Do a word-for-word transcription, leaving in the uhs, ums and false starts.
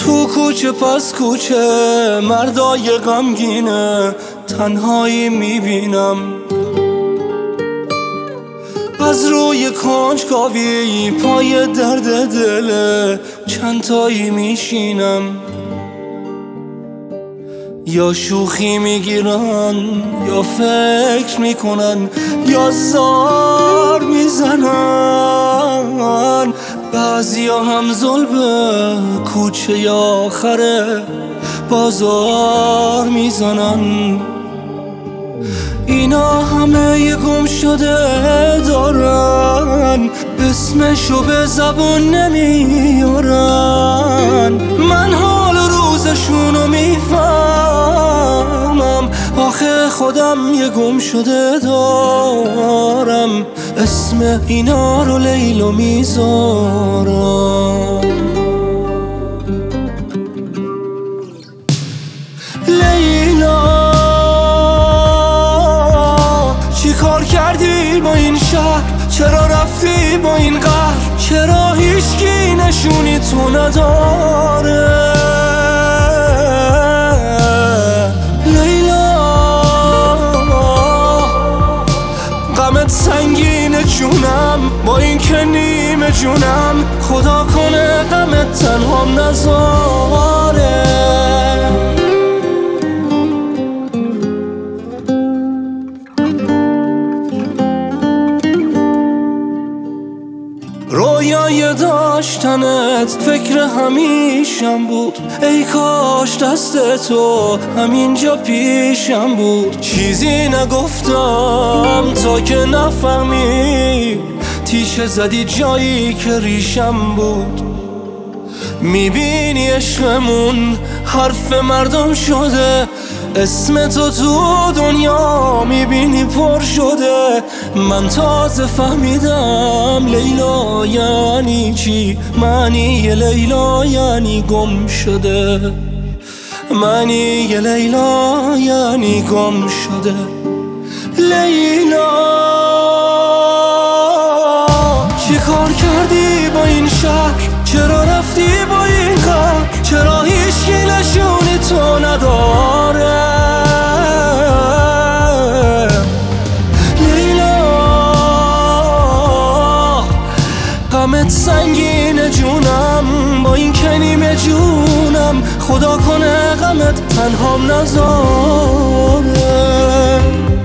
تو کوچه پس کوچه مردای غمگینه تنهایی میبینم، از روی کنجکاوی پای درد دل چند تایی میشینم. یا شوخی میگیرن یا فکر میکنن یا زار میزنن، بعضیا هم ظلم کوچه یا آخر بازار میزنن. اینا همه یه گم شده دارن، اسمشو به زبون نمیارن. من حال روزشونو میفهمم، آخه خودم یه گم شده دارم، اسم اینا رو لیلا میذارم. لیلا چی کار کردی با این شهر؟ چرا رفتی با این قهر؟ چرا هیچکی نشونی تو نداره؟ لیلا غمت سنگینه جونم، با این که نیمه جونم، خدا کنه غمت تنهام نذاره. رویای داشتنت فکر همیشم بود، ای کاش دست تو همینجا پیشم بود. چیزی نگفتم تا که نفهمی، تیشه زدی جایی که ریشم بود. میبینی عشقمون حرف مردم شده، اسم تو تو دنیا میبینی پر شده. من تازه فهمیدم لیلا یعنی چی، معنی لیلا یعنی گم شده، معنی لیلا یعنی گم شده. لیلا چی کار کردی با این شهر؟ چرا رفتی با این غم؟ چرا هیچکی نشونی تو نداره؟ لیلا غمت سنگینه جونم، با این که نیمه جونم، خدا کنه غمت تنهام نذاره.